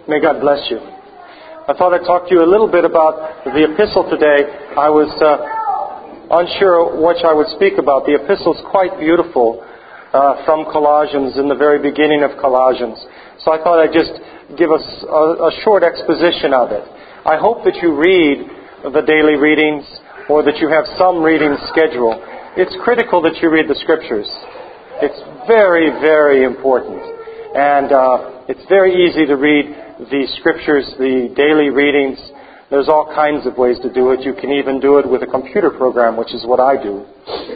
May God bless you. I thought I'd talk to you a little bit about the epistle today. I was unsure what I would speak about. The epistle is quite beautiful from Colossians, in the very beginning of Colossians. So I thought I'd just give us a short exposition of it. I hope that you read the daily readings or that you have some reading schedule. It's critical that you read the Scriptures. It's very, very important. And it's very easy to read the Scriptures, the daily readings. There's all kinds of ways to do it. You can even do it with a computer program, which is what I do.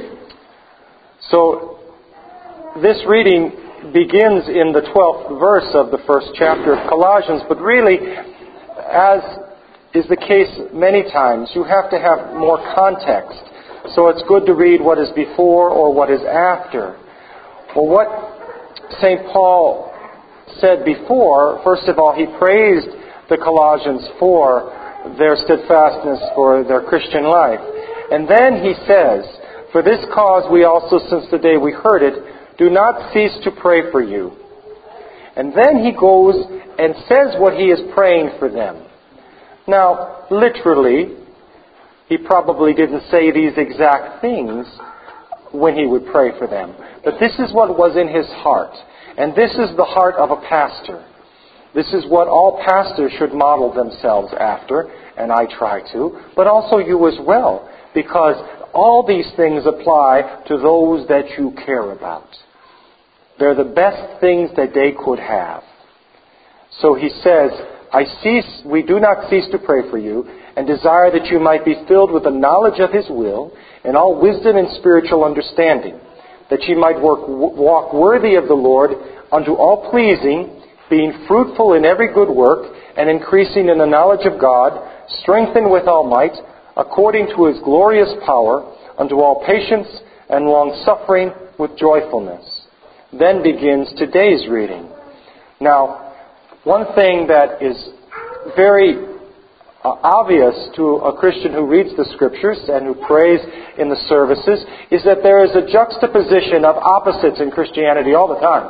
So this reading begins in the 12th verse of the first chapter of Colossians, but really, as is the case many times, you have to have more context. So it's good to read what is before or what is after. Well, what St. Paul said before, first of all, he praised the Colossians for their steadfastness, for their Christian life. And then he says, "For this cause we also, since the day we heard it, do not cease to pray for you." And then he goes and says what he is praying for them. Now, literally, he probably didn't say these exact things when he would pray for them. But this is what was in his heart. And this is the heart of a pastor. This is what all pastors should model themselves after, and I try to, but also you as well, because all these things apply to those that you care about. They're the best things that they could have. So he says, we do not cease to pray for you, and desire that you might be filled with the knowledge of His will, and all wisdom and spiritual understanding, that ye might walk worthy of the Lord, unto all pleasing, being fruitful in every good work, and increasing in the knowledge of God, strengthened with all might, according to His glorious power, unto all patience and long-suffering with joyfulness. Then begins today's reading. Now, one thing that is very obvious to a Christian who reads the Scriptures and who prays in the services is that there is a juxtaposition of opposites in Christianity all the time.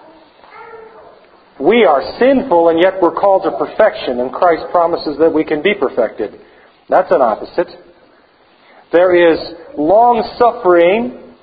We are sinful and yet we're called to perfection, and Christ promises that we can be perfected. That's an opposite. There is long-suffering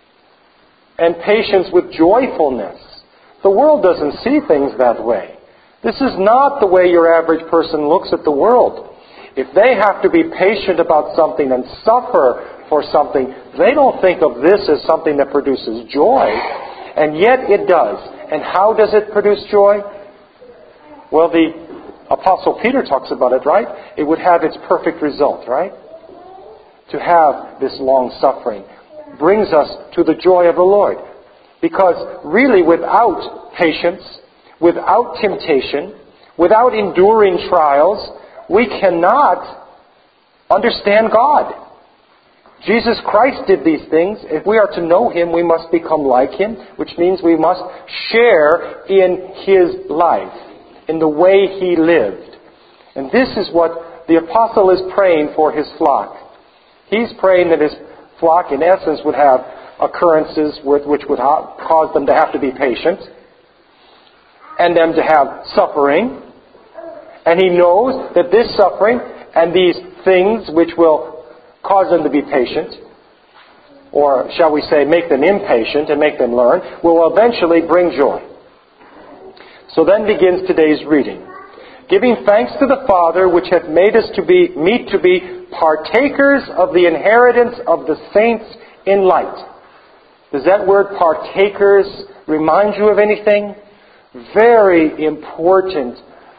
and patience with joyfulness. The world doesn't see things that way. This is not the way your average person looks at the world. If they have to be patient about something and suffer for something, they don't think of this as something that produces joy. And yet it does. And how does it produce joy? Well, the Apostle Peter talks about it, right? It would have its perfect result, right? To have this long suffering brings us to the joy of the Lord. Because really without patience, without temptation, without enduring trials, we cannot understand God. Jesus Christ did these things. If we are to know Him, we must become like Him, which means we must share in His life, in the way He lived. And this is what the apostle is praying for his flock. He's praying that his flock, in essence, would have occurrences which would cause them to have to be patient, and them to have suffering. And he knows that this suffering and these things which will cause them to be patient, or shall we say make them impatient and make them learn, will eventually bring joy. So then begins today's reading. Giving thanks to the Father which hath made us meet to be partakers of the inheritance of the saints in light. Does that word partakers remind you of anything? Very important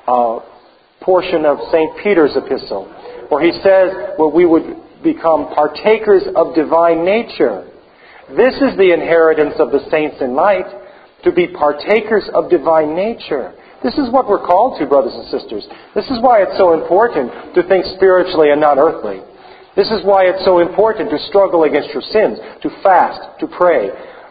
portion of St. Peter's epistle, where he says, well, we would become partakers of divine nature. This is the inheritance of the saints in light, to be partakers of divine nature. This is what we're called to, brothers and sisters. This is why it's so important to think spiritually and not earthly. This is why it's so important to struggle against your sins, to fast, to pray,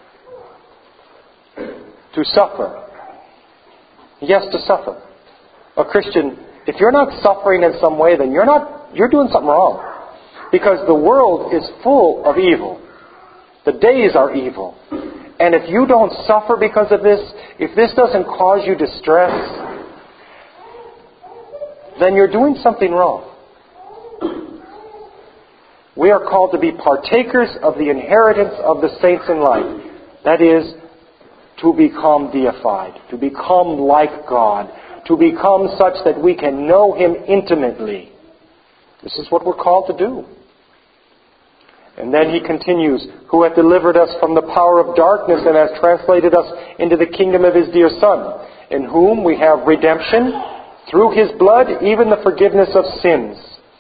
to suffer. Yes, to suffer. A Christian, if you're not suffering in some way, then you're doing something wrong. Because the world is full of evil. The days are evil. And if you don't suffer because of this, if this doesn't cause you distress, then you're doing something wrong. We are called to be partakers of the inheritance of the saints in light. That is, to become deified, to become like God, to become such that we can know Him intimately. This is what we're called to do. And then he continues, who hath delivered us from the power of darkness and has translated us into the kingdom of His dear Son, in whom we have redemption through His blood, even the forgiveness of sins.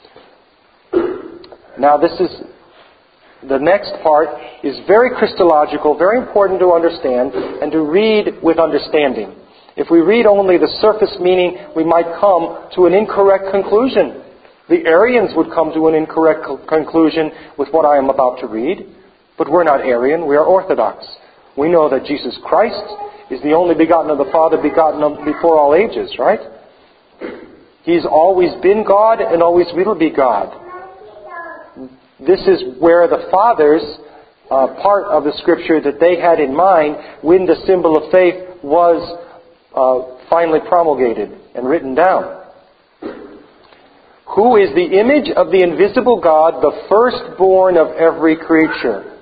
Now the next part is very Christological, very important to understand and to read with understanding. If we read only the surface meaning, we might come to an incorrect conclusion. The Arians would come to an incorrect conclusion with what I am about to read. But we're not Arian, we are Orthodox. We know that Jesus Christ is the only begotten of the Father, begotten before all ages, right? He's always been God and always will be God. This is where the Fathers, part of the Scripture that they had in mind when the symbol of faith was finally promulgated and written down. Who is the image of the invisible God, the firstborn of every creature.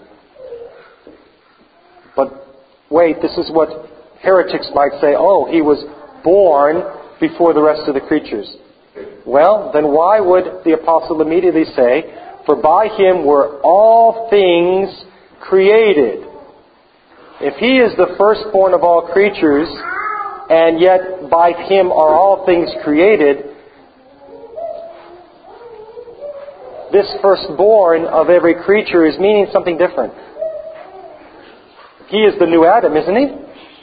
But wait, this is what heretics might say. Oh, He was born before the rest of the creatures. Well, then why would the apostle immediately say, for by Him were all things created? If He is the firstborn of all creatures, and yet by Him are all things created, this firstborn of every creature is meaning something different. He is the new Adam, isn't He?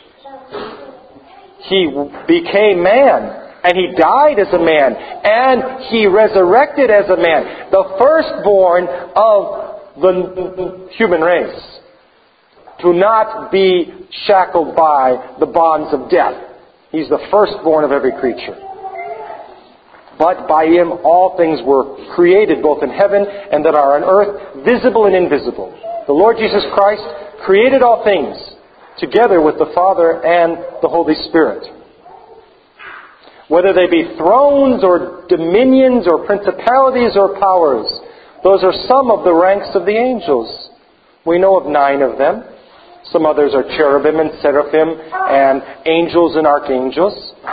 He became man. And He died as a man. And He resurrected as a man. The firstborn of the human race. To not be shackled by the bonds of death. He's the firstborn of every creature. But by Him all things were created, both in heaven and that are on earth, visible and invisible. The Lord Jesus Christ created all things, together with the Father and the Holy Spirit. Whether they be thrones or dominions or principalities or powers, those are some of the ranks of the angels. We know of 9 of them. Some others are cherubim and seraphim and angels and archangels.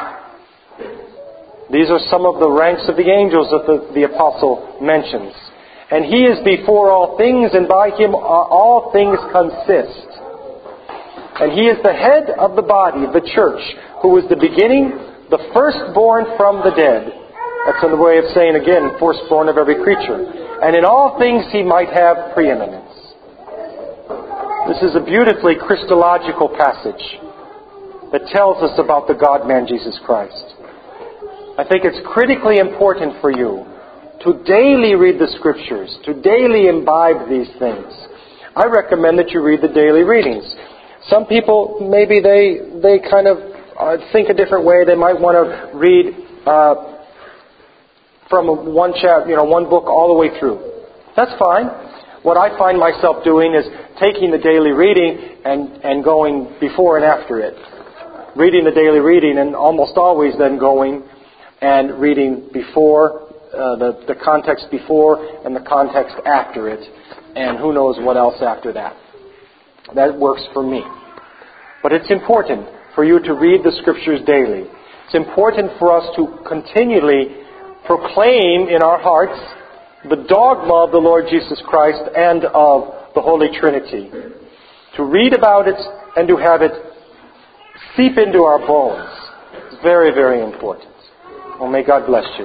These are some of the ranks of the angels that the apostle mentions. And He is before all things, and by Him all things consist. And He is the head of the body, the church, who is the beginning, the firstborn from the dead. That's another way of saying, again, firstborn of every creature. And in all things He might have preeminence. This is a beautifully Christological passage that tells us about the God-man Jesus Christ. I think it's critically important for you to daily read the Scriptures, to daily imbibe these things. I recommend that you read the daily readings. Some people, maybe they kind of think a different way. They might want to read from one book all the way through. That's fine. What I find myself doing is taking the daily reading and going before and after it. Reading the daily reading and almost always then going and reading before, the context before and the context after it. And who knows what else after that. That works for me. But it's important for you to read the Scriptures daily. It's important for us to continually proclaim in our hearts the dogma of the Lord Jesus Christ and of the Holy Trinity. To read about it and to have it seep into our bones. It's very, very important. Well, may God bless you.